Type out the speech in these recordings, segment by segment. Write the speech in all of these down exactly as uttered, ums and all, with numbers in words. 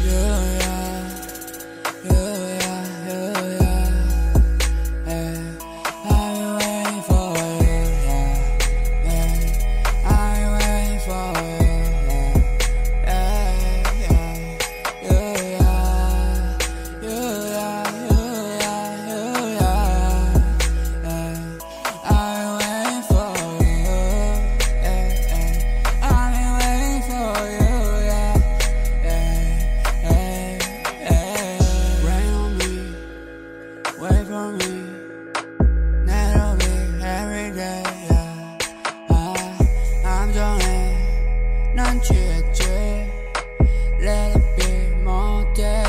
난 취했지 Let it be 못해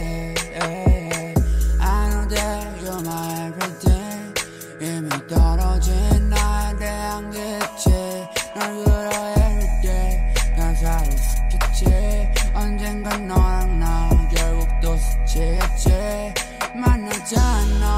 I know that you're my everything 이미 떨어진 나에 대한 기치 널 그려 everyday 난 살을 스쳤지 언젠간 너랑 나 결국 또 스치겠지 만나잖아